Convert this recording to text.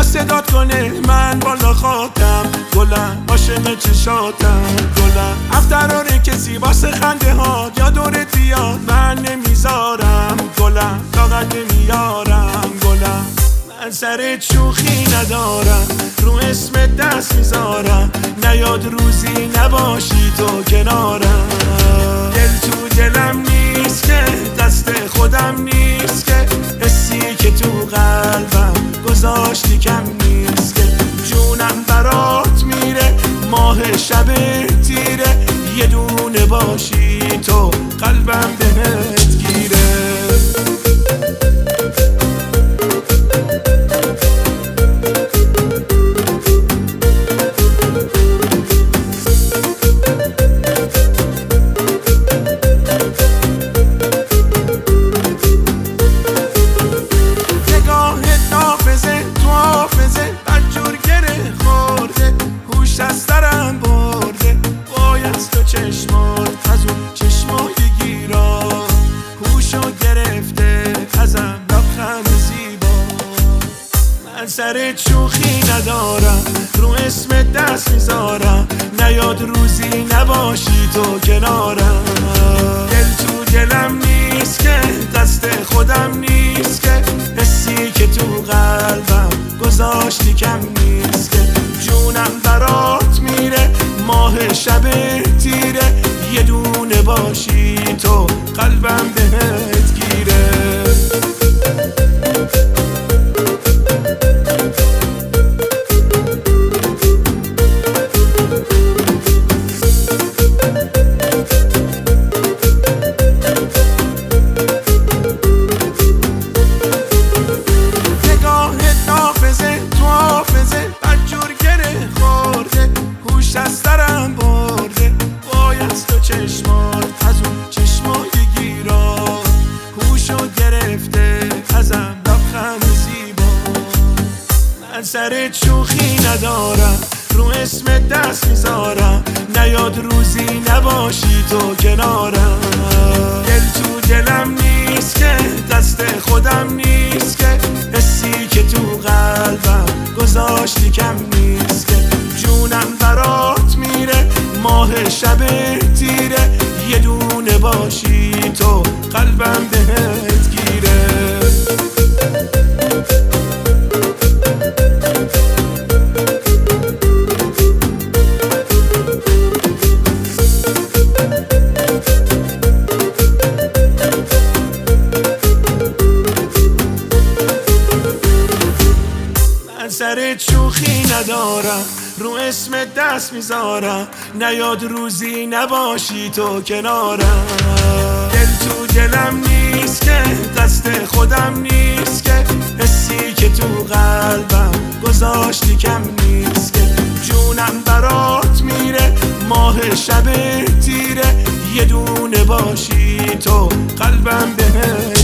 صدات کنه من بالا خاکم، گلم عاشق چشاتم گلم. افتراره کسی واسه خنده ها یا دورت بیاد من نمیذارم گلم، طاقت نمیارم گلم. من سر شوخی ندارم رو اسم دست میذارم، نیاد روزی نباشی تو کنارم. دل تو دلم نیست که دست خودم نیست که، حسی که تو قلبم گذاشتی کم نیست که. جونم برات میره ماه شب تیره، یه دونه باشی تو قلبم بهت گیره. چشمات از اون چشمای گیرا هوشو گرفته ازم لبخند زیبا. من سر شوخی ندارم رو اسم دست میذارم، نیاد روزی نباشی تو کنارم. دل تو دلم نیست که دست خودم نیست که، حسی که تو قلبم گذاشتی کم نیست که. جونم برات میره ماه شب تیره، یه دونه باشی تو قلبم بهت گیره. نگاهت نافذه تو حافظه بدجور گره خورده، هوش از سرم برده باید تو چشمات از اون چشمای گیرا هوشو گرفته ازم لبخند زیبا. من سر شوخی ندارم رو اسم دست میذارم، نیاد روزی نباشی تو کنارم. دل تو دلم نیست که دست خودم نیست که، حسی که تو قلبم گذاشتی کم نیست که. جونم برات میره ماه شب تیره، یه دونه باشی تو قلبم بهت گیره. من سر شوخی ندارم رو اسم دست میذارم، نیاد روزی نباشی تو کنارم. دل تو دلم نیست که دست خودم نیست که، حسی که تو قلبم گذاشتی کم نیست که. جونم برات میره ماه شب تیره، یه دونه باشی تو قلبم بهت